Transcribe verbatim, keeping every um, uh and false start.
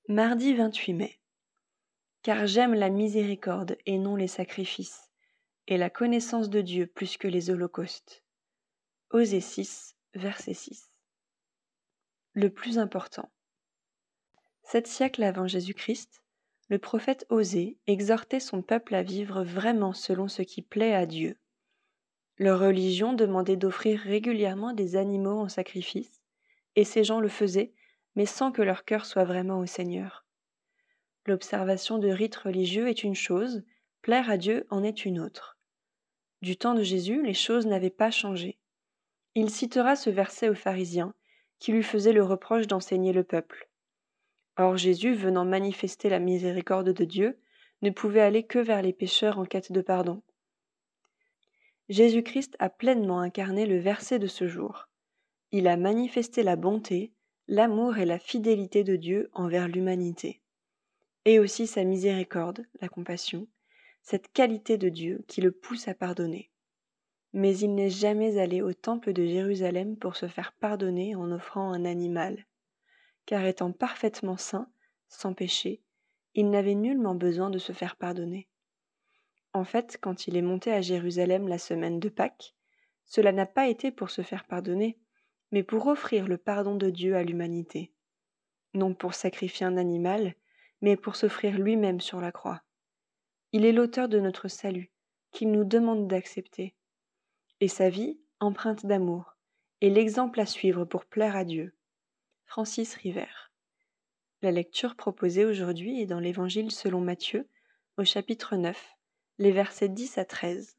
Mardi vingt-huit mai. Car j'aime la miséricorde et non les sacrifices, et la connaissance de Dieu plus que les holocaustes. Osée six, verset six. Le plus important. Sept siècles avant Jésus-Christ, le prophète Osée exhortait son peuple à vivre vraiment selon ce qui plaît à Dieu. Leur religion demandait d'offrir régulièrement des animaux en sacrifice, et ces gens le faisaient, mais sans que leur cœur soit vraiment au Seigneur. L'observation de rites religieux est une chose, plaire à Dieu en est une autre. Du temps de Jésus, les choses n'avaient pas changé. Il citera ce verset aux pharisiens, qui lui faisaient le reproche d'enseigner le peuple. Or Jésus, venant manifester la miséricorde de Dieu, ne pouvait aller que vers les pécheurs en quête de pardon. Jésus-Christ a pleinement incarné le verset de ce jour. Il a manifesté la bonté, l'amour et la fidélité de Dieu envers l'humanité. Et aussi sa miséricorde, la compassion, cette qualité de Dieu qui le pousse à pardonner. Mais il n'est jamais allé au temple de Jérusalem pour se faire pardonner en offrant un animal, car étant parfaitement saint, sans péché, il n'avait nullement besoin de se faire pardonner. En fait, quand il est monté à Jérusalem la semaine de Pâques, cela n'a pas été pour se faire pardonner, mais pour offrir le pardon de Dieu à l'humanité. Non pour sacrifier un animal, mais pour s'offrir lui-même sur la croix. Il est l'auteur de notre salut, qu'il nous demande d'accepter. Et sa vie, empreinte d'amour, est l'exemple à suivre pour plaire à Dieu. Francis Rivert. La lecture proposée aujourd'hui est dans l'Évangile selon Matthieu, au chapitre neuf, les versets dix à treize.